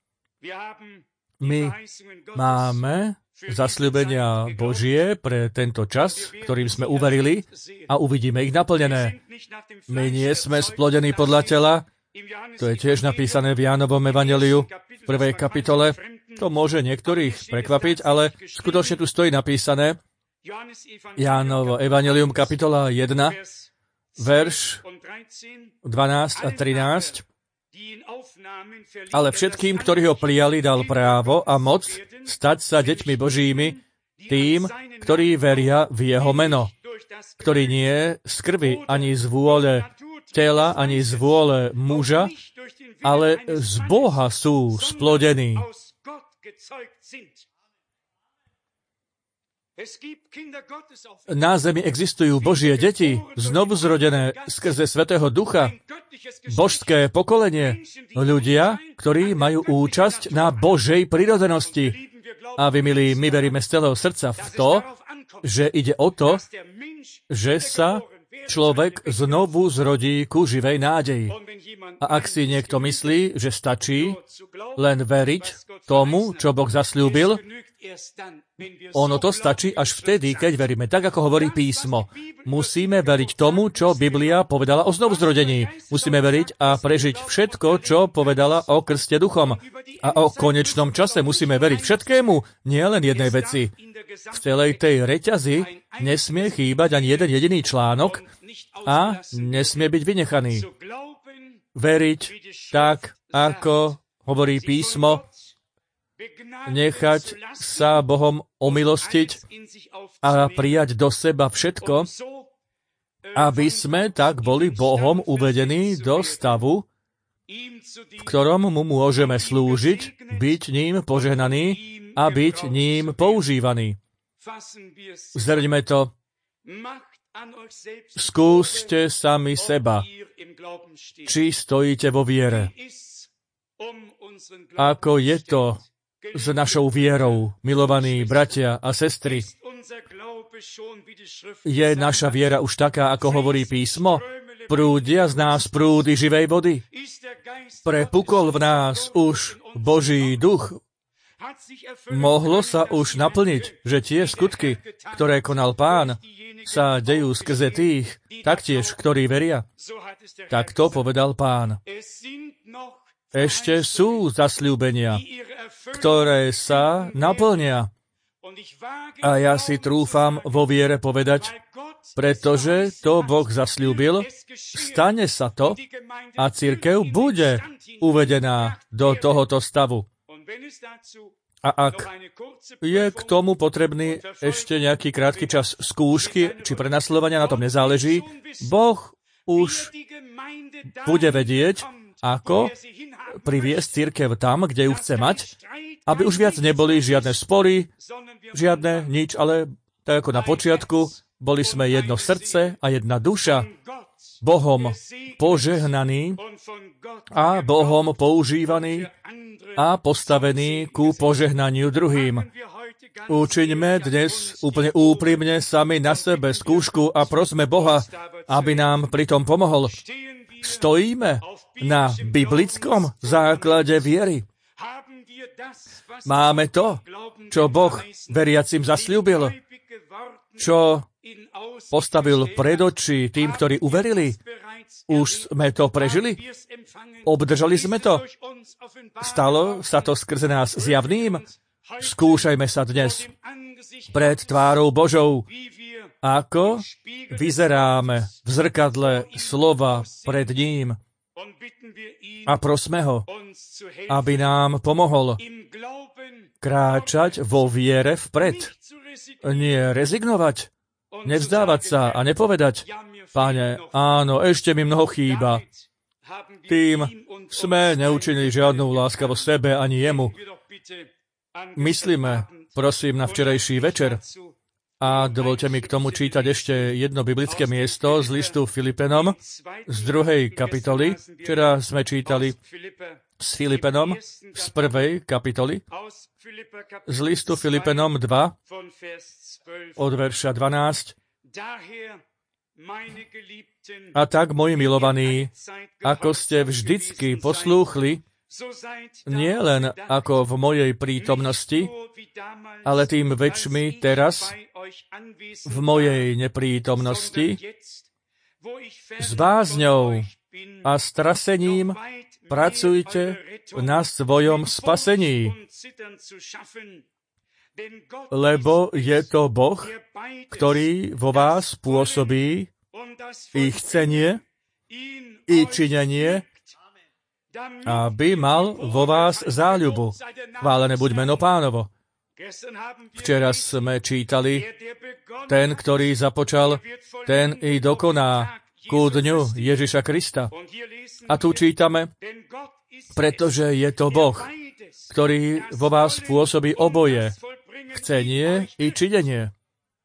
S1: My máme zasľúbenia Božie pre tento čas, ktorým sme uverili a uvidíme ich naplnené. My nie sme splodení podľa tela, to je tiež napísané v Jánovom evanjeliu v 1. kapitole. To môže niektorých prekvapiť, ale skutočne tu stojí napísané Jánovo evanjelium kapitola 1, verš 12 a 13. Ale všetkým, ktorí ho prijali, dal právo a moc stať sa deťmi Božími, tým, ktorí veria v jeho meno, ktorí nie z krvi ani z vôle tela, ani z vôle muža, ale z Boha sú splodení. Na zemi existujú Božie deti, znovu zrodené skrze Svätého Ducha, božské pokolenie, ľudia, ktorí majú účasť na Božej prirodzenosti. A vy, milí, my veríme z celého srdca v to, že ide o to, že sa človek znovu zrodí ku živej nádeji. A ak si niekto myslí, že stačí len veriť tomu, čo Boh zasľúbil, ono to stačí až vtedy, keď veríme. Tak, ako hovorí písmo. Musíme veriť tomu, čo Biblia povedala o znovuzrodení. Musíme veriť a prežiť všetko, čo povedala o krste duchom. A o konečnom čase musíme veriť všetkému, nie len jednej veci. V celej tej reťazi nesmie chýbať ani jeden jediný článok a nesmie byť vynechaný. Veriť tak, ako hovorí písmo, nechať sa Bohom omilostiť a prijať do seba všetko, aby sme tak boli Bohom uvedení do stavu, v ktorom mu môžeme slúžiť, byť ním požehnaný a byť ním používaný. Zhrňme to. Skúste sami seba, či stojíte vo viere. Ako je to s našou vierou, milovaní bratia a sestry? Je naša viera už taká, ako hovorí písmo? Prúdia z nás prúdy živej vody? Prepukol v nás už Boží duch? Mohlo sa už naplniť, že tie skutky, ktoré konal Pán, sa dejú skrze tých, taktiež, ktorí veria? Tak to povedal Pán. Ešte sú zasľúbenia, ktoré sa naplnia. A ja si trúfam vo viere povedať, pretože to Boh zasľúbil, stane sa to a cirkev bude uvedená do tohoto stavu. A ak je k tomu potrebný ešte nejaký krátky čas skúšky či prenasledovania, na tom nezáleží, Boh už bude vedieť, ako priviesť cirkev tam, kde ju chce mať, aby už viac neboli žiadne spory, žiadne nič, ale tak ako na počiatku, boli sme jedno srdce a jedna duša, Bohom požehnaný a Bohom používaný a postavený ku požehnaniu druhým. Učiňme dnes úplne úprimne sami na sebe skúšku a prosme Boha, aby nám pritom pomohol. Stojíme na biblickom základe viery. Máme to, čo Boh veriacim zasľúbil, čo postavil pred oči tým, ktorí uverili. Už sme to prežili? Obdržali sme to? Stalo sa to skrze nás zjavným? Skúšajme sa dnes pred tvárou Božou, ako vyzeráme v zrkadle slova pred ním a prosme ho, aby nám pomohol kráčať vo viere vpred. Nie rezignovať, nevzdávať sa a nepovedať: Pane, áno, ešte mi mnoho chýba. Tým sme neučinili žiadnu láskavosť sebe ani jemu. Myslíme, prosím, na včerajší večer. A dovolte mi k tomu čítať ešte jedno biblické miesto z listu Filipenom z 2. kapitoly. Včera sme čítali s Filipenom z 1. kapitoly, z listu Filipenom 2 od verša 12. A tak, moji milovaní, ako ste vždycky poslúchli, nie len ako v mojej prítomnosti, ale tým väčšmi teraz, v mojej neprítomnosti, s bázňou a strasením pracujte na svojom spasení, lebo je to Boh, ktorý vo vás pôsobí i chcenie, i činenie, aby mal vo vás záľubu. Chválené buď meno Pánovo. Včera sme čítali: ten, ktorý započal, ten i dokoná ku dňu Ježiša Krista. A tu čítame: pretože je to Boh, ktorý vo vás pôsobí oboje, chcenie i činenie.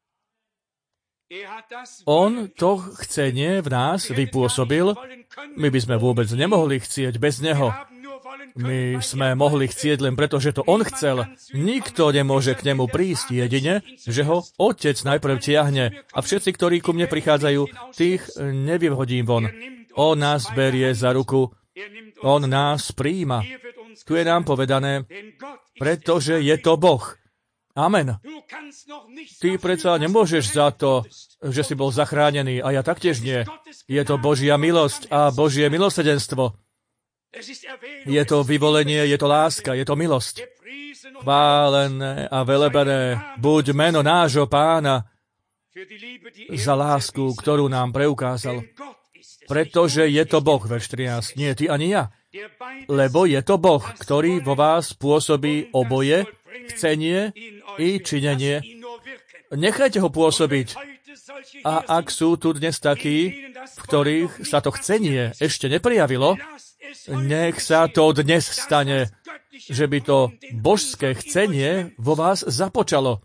S1: On to chcenie v nás vypôsobil. My by sme vôbec nemohli chcieť bez neho. My sme mohli chcieť len preto, že to on chcel. Nikto nemôže k nemu prísť, jedine, že ho Otec najprv tiahne. A všetci, ktorí ku mne prichádzajú, tých nevyhodím von. On nás berie za ruku. On nás prijíma. Tu je nám povedané: pretože je to Boh. Amen. Ty predsa nemôžeš za to, že si bol zachránený, a ja taktiež nie. Je to Božia milosť a Božie milosrdenstvo. Je to vyvolenie, je to láska, je to milosť. Chválené a velebené buď meno nášho Pána za lásku, ktorú nám preukázal. Pretože je to Boh, verš 13, nie ty ani ja. Lebo je to Boh, ktorý vo vás pôsobí oboje, chcenie i činenie. Nechajte ho pôsobiť. A ak sú tu dnes takí, v ktorých sa to chcenie ešte neprijavilo, nech sa to dnes stane, že by to božské chcenie vo vás započalo.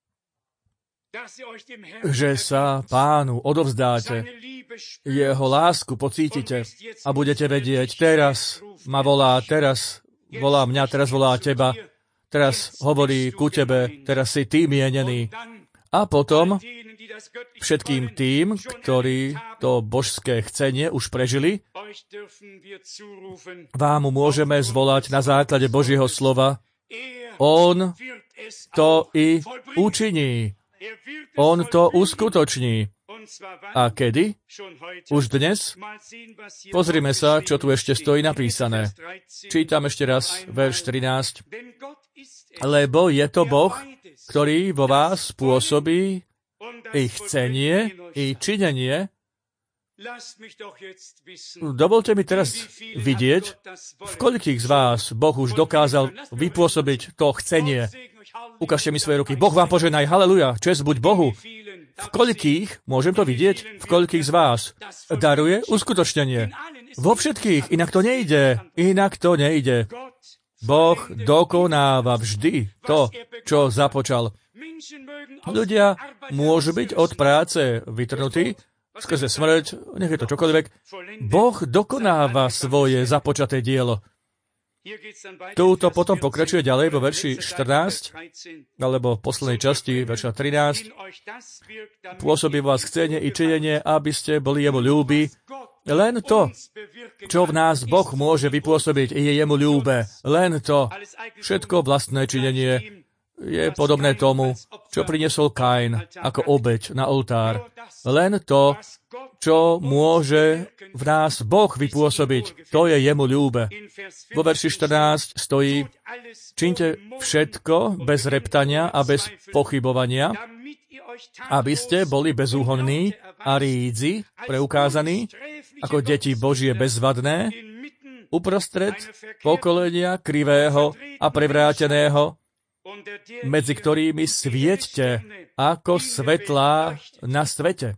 S1: Že sa Pánu odovzdáte, jeho lásku pocítite a budete vedieť: teraz ma volá, teraz volá mňa, teraz volá teba, teraz hovorí ku tebe, teraz si ty mienený. A potom všetkým tým, ktorí to božské chcenie už prežili, vám môžeme zvolať na základe Božieho slova: on to i učiní. On to uskutoční. A kedy? Už dnes? Pozrime sa, čo tu ešte stojí napísané. Čítam ešte raz verš 13. Lebo je to Boh, ktorý vo vás pôsobí i chcenie, i činenie. Dovolte mi teraz vidieť, v koľkých z vás Boh už dokázal vypôsobiť to chcenie. Ukážte mi svoje ruky. Boh vám požehnaj, haleluja, česť buď Bohu. V koľkých, môžem to vidieť, v koľkých z vás daruje uskutočnenie. Vo všetkých, inak to nejde. Inak to nejde. Boh dokonáva vždy to, čo započal. Ľudia môžu byť od práce vytrhnutí, skrze smrť, nech je to čokoľvek. Boh dokonáva svoje započaté dielo. Túto potom pokračuje ďalej vo verši 14, alebo v poslednej časti, verša 13. Pôsobí vás chcenie i činenie, aby ste boli jemu ľúbi. Len to, čo v nás Boh môže vypôsobiť, je jemu ľúbe. Len to. Všetko vlastné činenie je podobné tomu, čo priniesol Kain ako obeť na oltár. Len to, čo môže v nás Boh vypôsobiť, to je jemu ľúbe. Vo verši 14 stojí: Čínte všetko bez reptania a bez pochybovania, aby ste boli bezúhonní a rídzi, preukázaní, ako deti Božie bezvadné, uprostred pokolenia krivého a prevráteného, medzi ktorými svieťte ako svetlá na svete.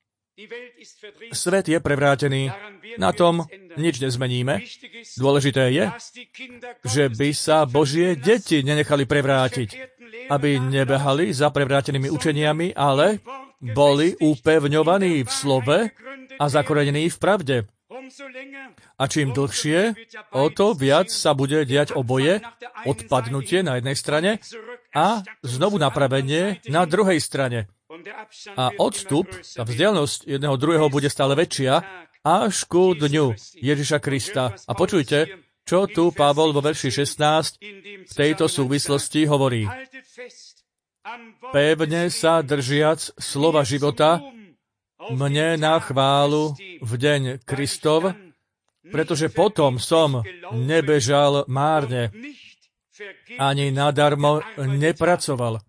S1: Svet je prevrátený, na tom nič nezmeníme. Dôležité je, že by sa Božie deti nenechali prevrátiť, aby nebehali za prevrátenými učeniami, ale boli upevňovaní v slove a zakorenení v pravde. A čím dlhšie, o to viac sa bude diať oboje, odpadnutie na jednej strane a znovu napravenie na druhej strane. A odstup, tá vzdialenosť jedného druhého bude stále väčšia až ku dňu Ježiša Krista. A počujte, čo tu Pavol vo verši 16 v tejto súvislosti hovorí. Pevne sa držiac slova života, mne na chválu v deň Kristov, pretože potom som nebežal márne, ani nadarmo nepracoval.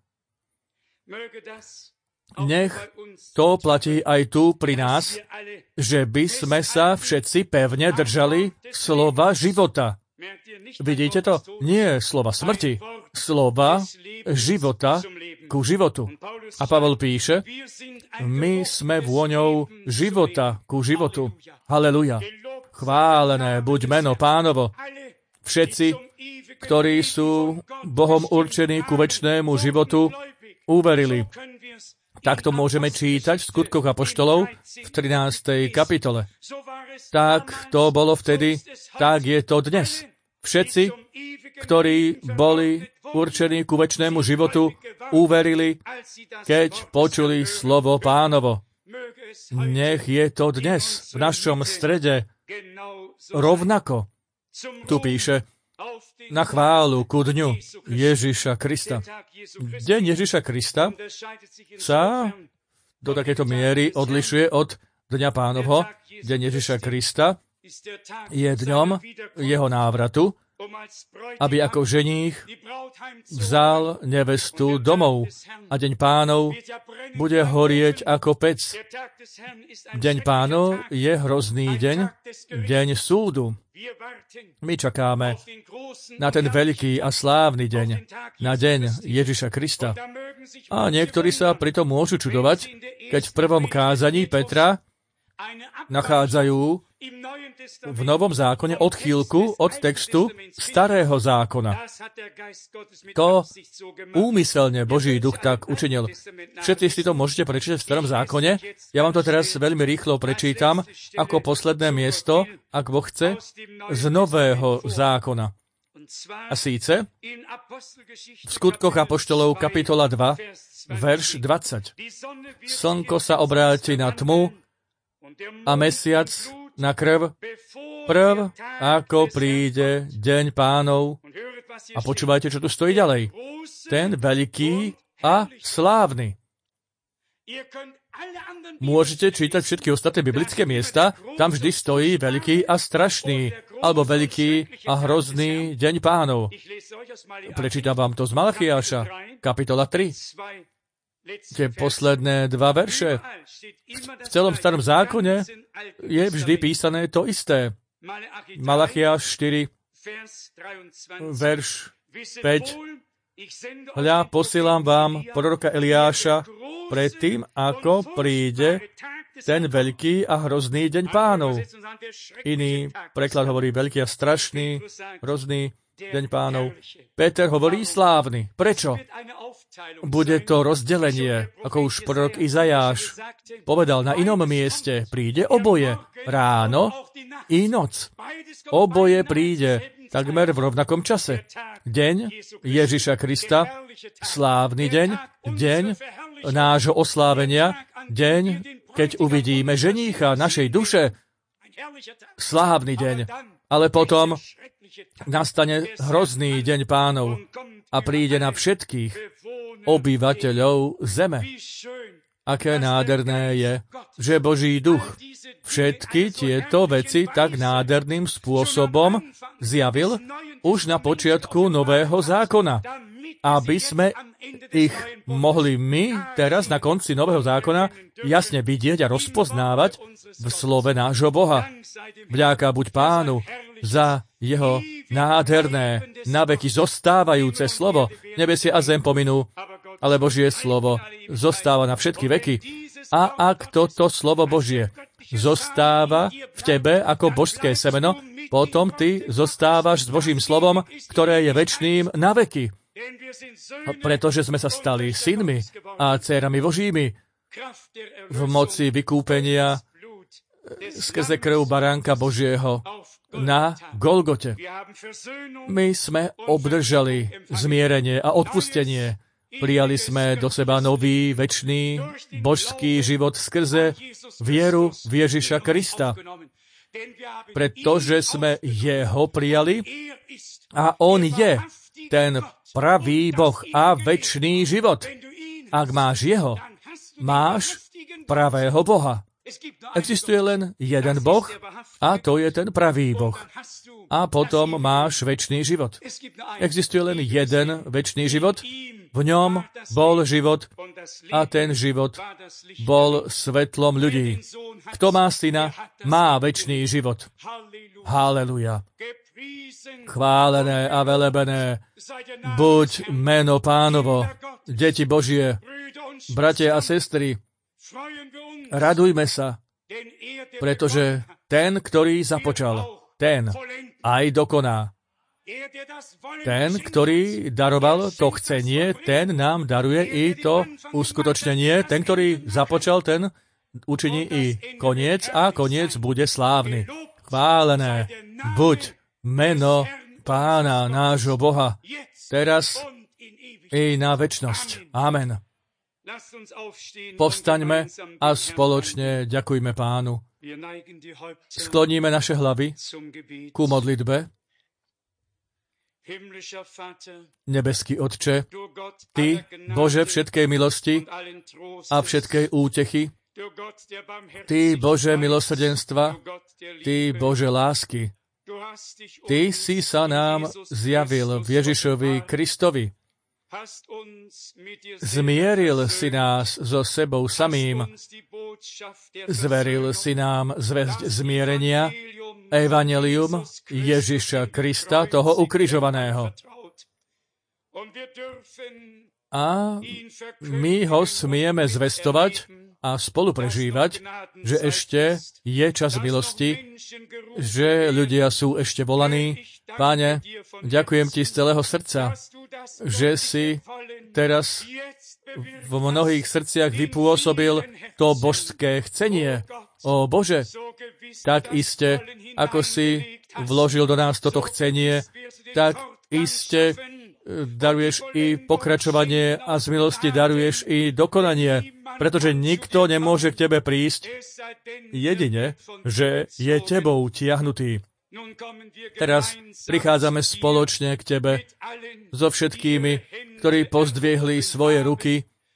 S1: Nech to platí aj tu pri nás, že by sme sa všetci pevne držali slova života. Vidíte to? Nie slova smrti, slova života ku životu. A Pavol píše, my sme vôňou života ku životu. Haleluja. Chválené buď meno Pánovo. Všetci, ktorí sú Bohom určení ku večnému životu, uverili. Takto môžeme čítať v Skutkoch apoštolov v 13. kapitole. Tak to bolo vtedy, tak je to dnes. Všetci, ktorí boli určení ku večnému životu, uverili, keď počuli slovo Pánovo. Nech je to dnes v našom strede rovnako. Tu píše, na chválu ku dňu Ježiša Krista. Deň Ježiša Krista sa do takejto miery odlišuje od Dňa Pánovho. Deň Ježiša Krista je dňom jeho návratu, aby ako ženích vzal nevestu domov. A Deň Pánov bude horieť ako pec. Deň Pánov je hrozný deň, deň súdu. My čakáme na ten veľký a slávny deň, na deň Ježiša Krista. A niektorí sa pritom môžu čudovať, keď v prvom kázaní Petra nachádzajú v Novom zákone odchýlku od textu Starého zákona. To úmyselne Boží duch tak učinil. Všetci si to môžete prečítať v Starom zákone. Ja vám to teraz veľmi rýchlo prečítam ako posledné miesto, ak Boh chce, z Nového zákona. A síce v Skutkoch apoštolov kapitola 2, verš 20. Slnko sa obráti na tmu a mesiac na krv, prv, ako príde deň Pánov. A počúvajte, čo tu stojí ďalej. Ten veľký a slávny. Môžete čítať všetky ostatné biblické miesta, tam vždy stojí veľký a strašný, alebo veľký a hrozný deň Pánov. Prečítam vám to z Malachiáša, kapitola 3. Tie posledné 2 verše. V celom Starom zákone je vždy písané to isté. Malachiáš 4, verš 5. Hľa, posielam vám proroka Eliáša predtým, ako príde ten veľký a hrozný deň Pánov. Iný preklad hovorí veľký a strašný, hrozný deň Pánov. Peter hovorí slávny. Prečo? Bude to rozdelenie, ako už prorok Izajáš povedal na inom mieste. Príde oboje, ráno i noc. Oboje príde takmer v rovnakom čase. Deň Ježiša Krista, slávny deň, deň nášho oslávenia, deň, keď uvidíme ženícha našej duše, slávny deň. Ale potom nastane hrozný deň Pánov a príde na všetkých, obyvateľov zeme. Aké nádherné je, že Boží duch všetky tieto veci tak nádherným spôsobom zjavil už na počiatku Nového zákona, aby sme ich mohli my teraz na konci Nového zákona jasne vidieť a rozpoznávať v slove nášho Boha. Vďaka buď Pánu za jeho nádherné, naveky zostávajúce slovo. Nebesia a zem pominú, ale Božie slovo zostáva na všetky veky. A ak toto slovo Božie zostáva v tebe ako božské semeno, potom ty zostávaš s Božím slovom, ktoré je večným na veky. Pretože sme sa stali synmi a dcérami Božími v moci vykúpenia skrze krv baránka Božieho na Golgote. My sme obdržali zmierenie a odpustenie. Prijali sme do seba nový, večný, božský život skrze vieru v Ježiša Krista. Pretože sme jeho prijali a on je ten pravý Boh a večný život. Ak máš jeho, máš pravého Boha. Existuje len jeden Boh a to je ten pravý Boh. A potom máš večný život. Existuje len jeden večný život. V ňom bol život a ten život bol svetlom ľudí. Kto má syna, má večný život. Halleluja. Chválené a velebené buď meno Pánovo, deti Božie, bratia a sestry, radujme sa, pretože ten, ktorý započal, ten aj dokoná. Ten, ktorý daroval to chcenie, ten nám daruje i to uskutočnenie. Ten, ktorý započal, ten učiní i koniec a koniec bude slávny. Chválené buď meno Pána nášho Boha, teraz i na večnosť. Amen. Povstaňme a spoločne ďakujme Pánu. Skloníme naše hlavy ku modlitbe. Nebeský Otče, Ty, Bože všetkej milosti a všetkej útechy, Ty, Bože milosrdenstva, Ty, Bože lásky, Ty si sa nám zjavil v Ježišovi Kristovi. Zmieril si nás so sebou samým, zveril si nám zvesť zmierenia, evanjelium Ježiša Krista, toho ukrižovaného. A my ho smieme zvestovať a spolu prežívať, že ešte je čas milosti, že ľudia sú ešte volaní. Páne, ďakujem Ti z celého srdca, že si teraz v mnohých srdciach vypôsobil to božské chcenie. O Bože, tak iste, ako si vložil do nás toto chcenie, tak iste daruješ i pokračovanie a z milosti daruješ i dokonanie, pretože nikto nemôže k Tebe prísť jedine, že je Tebou tiahnutý. Teraz prichádzame spoločne k Tebe so všetkými, ktorí pozdvihli svoje ruky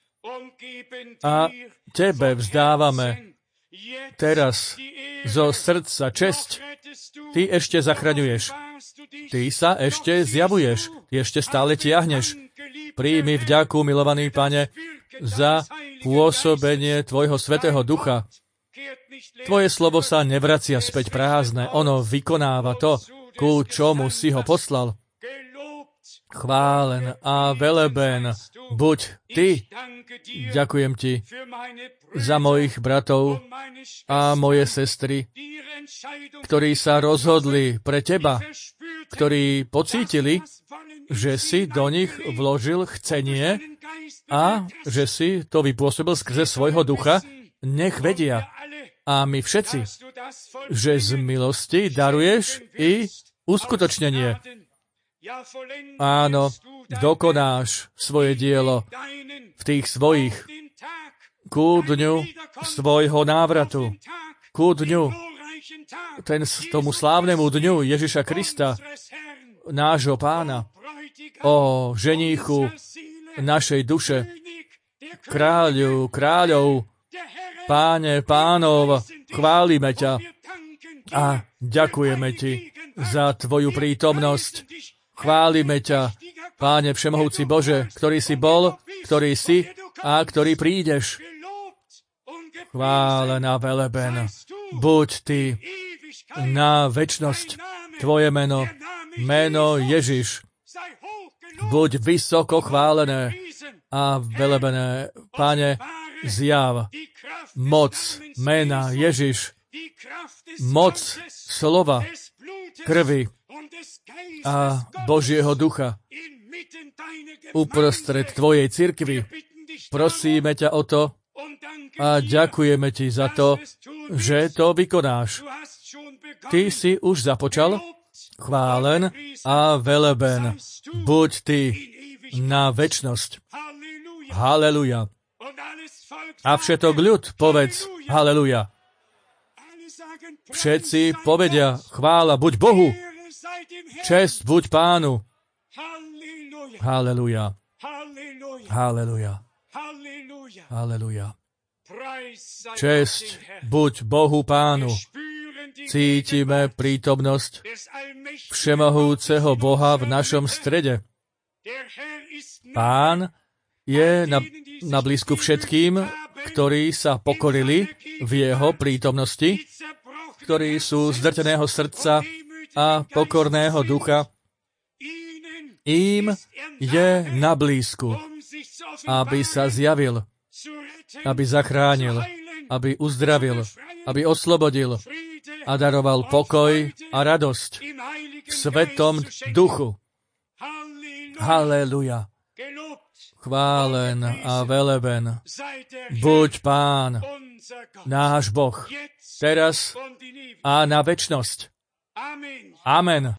S1: a Tebe vzdávame teraz zo srdca česť. Ty ešte zachraňuješ. Ty sa ešte zjavuješ. Ty ešte stále tiahneš. Príjmi vďaku, milovaný Pane, za pôsobenie Tvojho Svätého Ducha. Tvoje slovo sa nevracia späť prázdne. Ono vykonáva to, ku čomu si ho poslal. Chválen a veleben buď Ty. Ďakujem Ti za mojich bratov a moje sestry, ktorí sa rozhodli pre Teba, ktorí pocítili, že si do nich vložil chcenie a že si to vypôsobil skrze svojho ducha. Nech vedia. A my všetci, že z milosti daruješ i uskutočnenie. Áno, dokonáš svoje dielo v tých svojich ku dňu svojho návratu, ku dňu, tomu slávnemu dňu Ježiša Krista, nášho Pána, o ženíchu našej duše, kráľu kráľov, Páne pánov, chválime ťa a ďakujeme ti za tvoju prítomnosť. Chválime ťa, Páne všemohúci Bože, ktorý si bol, ktorý si a ktorý prídeš. Chválená veleben, buď ty na večnosť, tvoje meno, meno Ježiš, buď vysoko chválené a velebené, Pane, zjav moc mena Ježiš, moc slova, krvi a Božieho ducha uprostred tvojej cirkvi. Prosíme ťa o to a ďakujeme ti za to, že to vykonáš. Ty si už započal, chválen a veleben, buď ty na večnosť. Haleluja. A všetok ľud povedz haleluja. Všetci povedia chvála buď Bohu, česť buď Pánu. Haleluja. Haleluja. Haleluja. Česť buď Bohu Pánu. Cítime prítomnosť všemohúceho Boha v našom strede. Pán je na blízku všetkým, ktorí sa pokorili v jeho prítomnosti, ktorí sú zdrteného srdca a pokorného ducha. Im je na blízku, aby sa zjavil, aby zachránil, aby uzdravil, aby oslobodil a daroval pokoj a radosť v Svetom Duchu. Haleluja. Chválen a veleben buď Pán, náš Boh, teraz a na večnosť. Amen.